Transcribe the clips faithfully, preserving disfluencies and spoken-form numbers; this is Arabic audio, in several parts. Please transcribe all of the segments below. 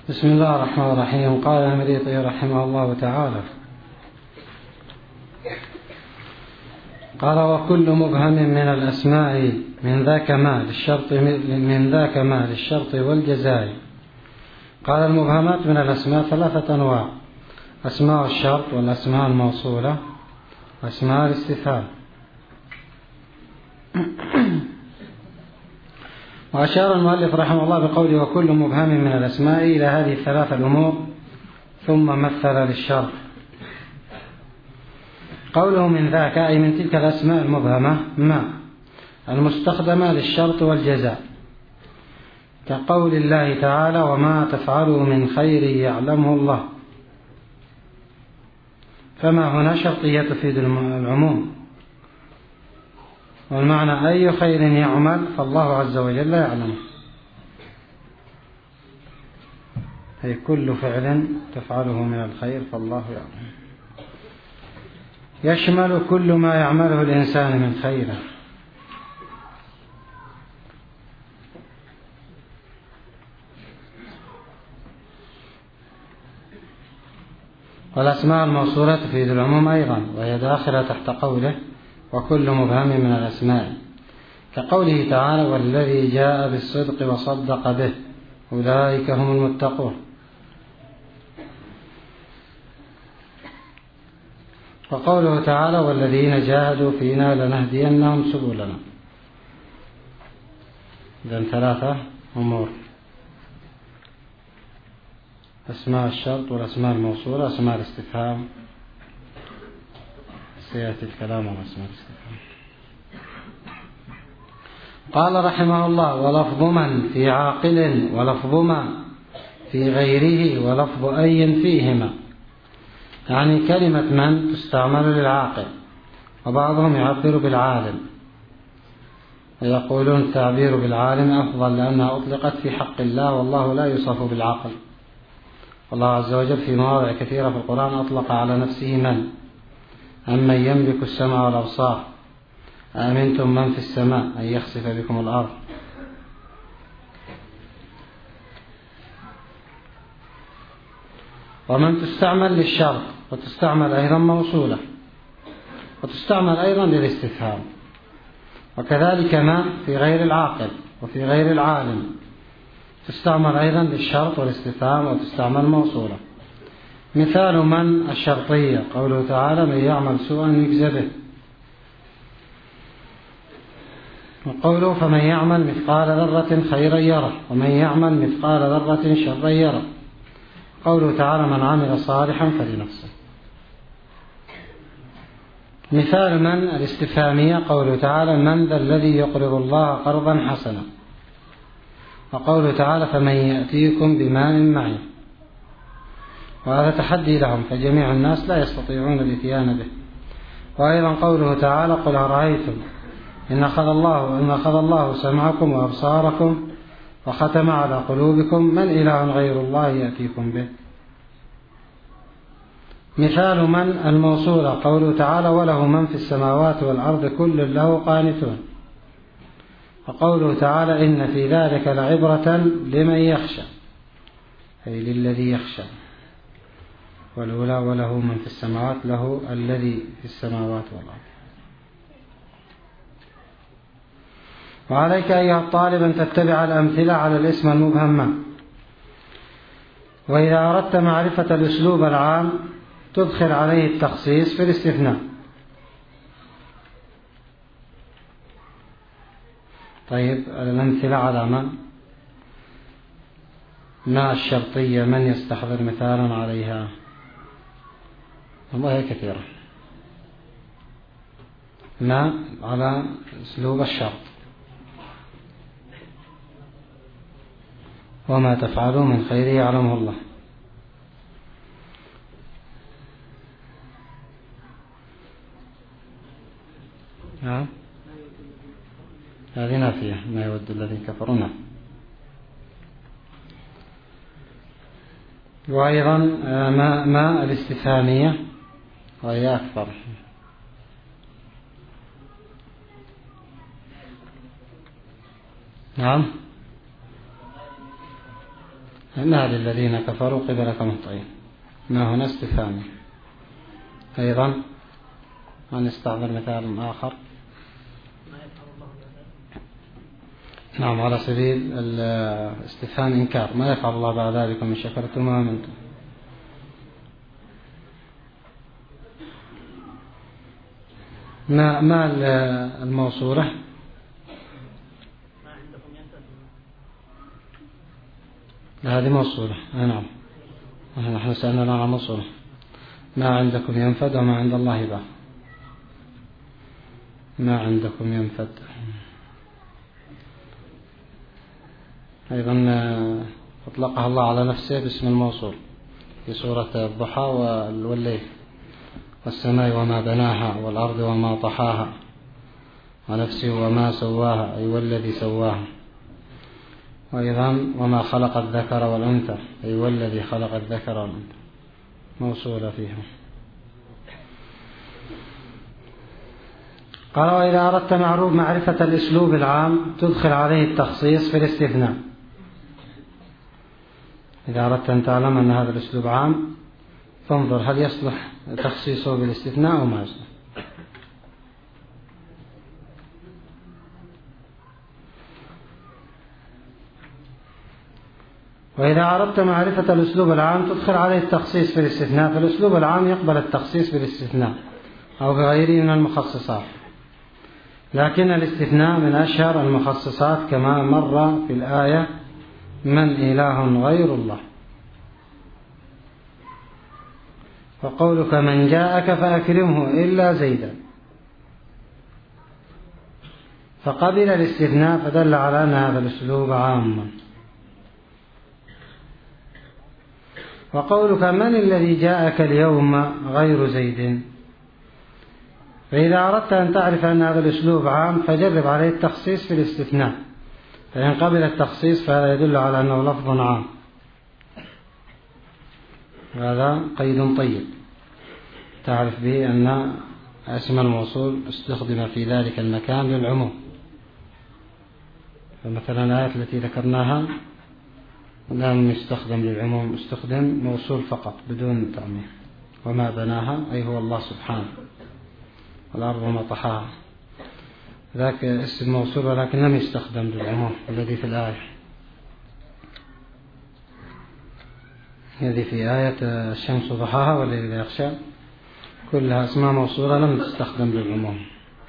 بسم الله الرحمن الرحيم. قال المريطي رحمه الله تعالى: قال: وكل مبهم من الأسماء من ذاك ما للشرط من ذاك ما للشرط والجزاء. قال: المبهمات من الأسماء ثلاثة أنواع: أسماء الشرط والأسماء الموصولة وأسماء الاستفهام. وأشار المؤلف رحمه الله بقوله: وكل مبهم من الأسماء إلى هذه الثلاثة الأمور، ثم مثل للشرط. قوله من ذاك أي من تلك الأسماء المبهمة ما المستخدمة للشرط والجزاء، كقول الله تعالى: وما تفعلوا من خير يعلمه الله. فما هنا شرطية تفيد العموم، والمعنى أي خير يعمل فالله عز وجل يعلمه، أي كل فعل تفعله من الخير فالله يعلمه، يشمل كل ما يعمله الإنسان من خير. والأسماء الموصولة تفيد العموم أيضا، وهي داخلة تحت قوله: وكل مبهم من الأسماء، كقوله تعالى: والذي جاء بالصدق وصدق به أولئك هم المتقون. وقوله تعالى: والذين جاهدوا فينا لنهدينهم سبلنا. إذن ثلاثة أمور: أسماء الشرط والأسماء الموصولة، أسماء الاستفهام سيأتي الكلام عن أسماء الاستفهام. قال رحمه الله: ولفظ من في عاقل ولفظ ما في غيره ولفظ أي فيهما. يعني كلمة من تستعمل للعاقل، وبعضهم يعبر بالعالم، ويقولون التعبير بالعالم أفضل لأنها أطلقت في حق الله، والله لا يوصف بالعقل. والله عز وجل في مواضع كثيرة في القرآن أطلق على نفسه من: أمن يملك السمع والأبصار أأمنتم من في السماء أن يخسف بكم الأرض. ومن تستعمل للشرط، وتستعمل أيضا موصولة، وتستعمل أيضا للاستفهام. وكذلك ما في غير العاقل وفي غير العالم تستعمل أيضا للشرط والاستفهام، وتستعمل موصولة. مثال من الشرطية قوله تعالى: من يعمل سوءا يجزى به. وقوله: فمن يعمل مثقال ذرة خيرا يره، ومن يعمل مثقال ذرة شرا يره. قوله تعالى: من عمل صالحا فلنفسه. مثال من الاستفهامية قوله تعالى: من ذا الذي يقرض الله قرضا حسنا. وقوله تعالى: فمن يأتيكم بماء معين. وهذا تحدي لهم، فجميع الناس لا يستطيعون الاتيان به. وأيضا قوله تعالى: قل أرأيتم إن أخذ الله إن أخذ الله سمعكم وأبصاركم وختم على قلوبكم من إله غير الله يأتيكم به. مثال من الموصولة قوله تعالى: وله من في السماوات والأرض كل له قانتون. وقوله تعالى: إن في ذلك لعبرة لمن يخشى، أي للذي يخشى. والأولى وله من في السماوات، له الذي في السماوات والأرض. وعليك أيها الطالب أن تتبع الأمثلة على الاسم المبهم. وإذا أردت معرفة الأسلوب العام تدخل عليه التخصيص في الاستثناء. طيب، الأمثلة على من؟ ما الشرطية من يستحضر مثالا عليها؟ والله كثيرة. ما على أسلوب الشرط. وما تفعلوا من خير يعلمه الله. نعم، هذه نافية: ما يود الذين كفروا. نعم. وأيضا ما, ما الاستفهامية وهي أكثر. نعم، ما للذين كفروا قبلك مهطعين، ما هنا استفهامي. أيضا هنستعمل مثال آخر. نعم، على سبيل الاستفهام إنكار، ما يفعل الله بعد ذلك من شكرتم وآمنتم. ما ما الموصولة؟ هذه موصولة. نعم، نحن سألنا عن موصولة. ما عندكم ينفد وما عند الله باق. ما عندكم ينفد. أيضا أطلقها الله على نفسه باسم الموصول في سورة الضحى والليل، والسماء وما بناها والأرض وما طحاها ونفسه وما سواها، أي والذي سواها. وأيضا وما خلق الذكر والأنثى، أي والذي خلق الذكر والأنثى، موصولة فيها. قال وإذا أردت معروف معرفة الأسلوب العام تدخل عليه التخصيص في الاستثناء. إذا أردت أن تعلم أن هذا الأسلوب عام فانظر هل يصلح تخصيصه بالاستثناء أو ما يصلح. وإذا أردت معرفة الأسلوب العام تدخل عليه التخصيص في الاستثناء، فالأسلوب العام يقبل التخصيص بالاستثناء أو بغيره من المخصصات، لكن الاستثناء من أشهر المخصصات كما مر في الآية من إله غير الله. وقولك من جاءك فأكرمه إلا زيدا، فقبل الاستثناء فدل على أن هذا الأسلوب عاما. وقولك من الذي جاءك اليوم غير زيد، فإذا أردت أن تعرف أن هذا الأسلوب عام فجرب عليه التخصيص في الاستثناء، فإن قبل التخصيص فهذا يدل على أنه لفظ عام. هذا قيد طيب تعرف به أن اسم الموصول استخدم في ذلك المكان للعموم. فمثلا الآيات التي ذكرناها لم يستخدم للعموم، استخدم موصول فقط بدون تعميم. وما بناها أي هو الله سبحانه، والأرض وما طحاها، ذاك اسم موصول ولكن لم يستخدم للعموم الذي في الآية. الذي في آية الشمس ضحاها والليل إذا يغشى كلها اسماء موصولة لم تستخدم للعموم.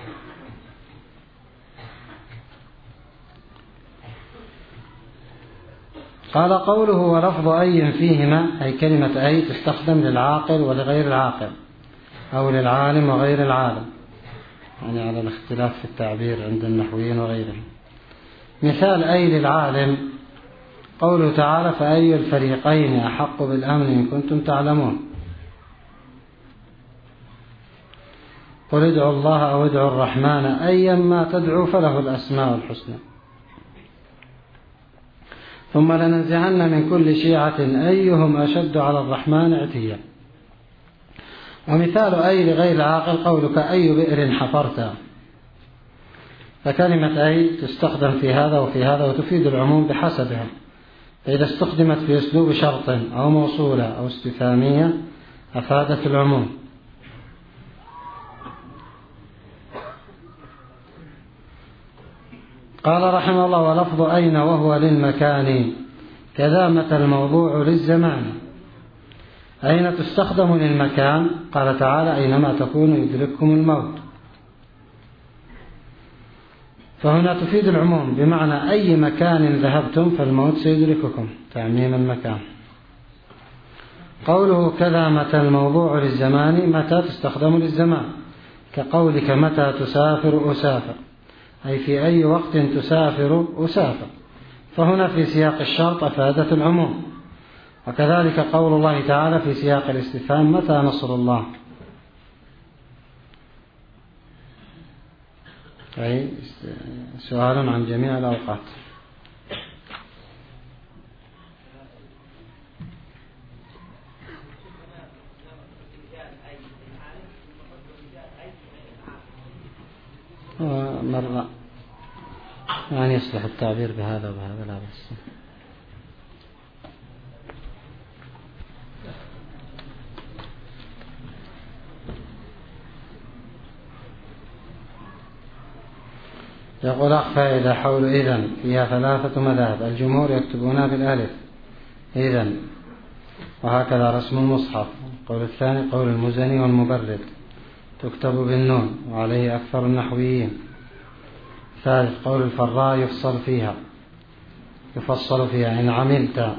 قال قوله ولفظ أي فيهما، أي كلمة أي تستخدم للعاقل ولغير العاقل أو للعالم وغير العالم، يعني على الاختلاف في التعبير عند النحويين وغيرهم. مثال أي للعالم قوله تعالى فأي الفريقين أحق بالأمن إن كنتم تعلمون. قل ادعوا الله أو ادعوا الرحمن أيما تدعوا فله الأسماء الحسنى. ثم لننزعن من كل شيعة أيهم أشد على الرحمن عتيا. ومثال أي لغير العاقل قولك أي بئر حفرت، فكلمة أي تستخدم في هذا وفي هذا وتفيد العموم بحسبها، فإذا استخدمت في أسلوب شرط أو موصولة أو استفهامية أفادت العموم. قال رحمه الله ولفظ أين وهو للمكان كذا متى الموضوع للزمان. أين تستخدم للمكان؟ قال تعالى أينما تكونوا يدرككم الموت، فهنا تفيد العموم بمعنى أي مكان ذهبتم فالموت سيدرككم، تعميم المكان. قوله كذا متى الموضوع للزمان، متى تستخدم للزمان كقولك متى تسافر أسافر، أي في أي وقت تسافر أسافر، فهنا في سياق الشرط أفادت العموم. وكذلك قول الله تعالى في سياق الاستفهام متى نصر الله، أي سؤال عن جميع الأوقات. مرة يعني يصلح التعبير بهذا وبهذا لا بس. يقول أخ فائدة حول إذن فيها ثلاثة مذاهب. الجمهور يكتبونها بالألف إذن، وهكذا رسم المصحف. القول الثاني قول المزني والمبرد تكتب بالنون، وعليه أكثر النحويين. ثالث قول الفراء يفصل فيها يفصل فيها إن عملت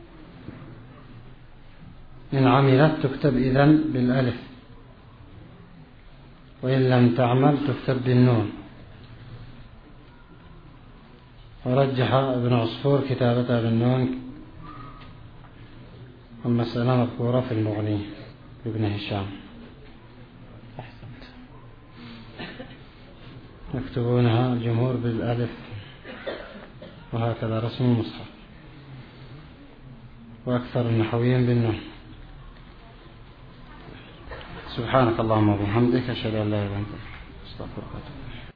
إن عملت تكتب إذن بالألف، وإن لم تعمل تكتب بالنون. ورجح ابن عصفور كتابتها بالنون، والمسألة مذكورة في المغني لابن هشام. أحسنت. يكتبونها الجمهور بالألف، وهكذا رسم المصحف، وأكثر النحويين بالنون. سبحانك اللهم وبحمدك أشهد أن لا إله إلا أنت أستغفرك.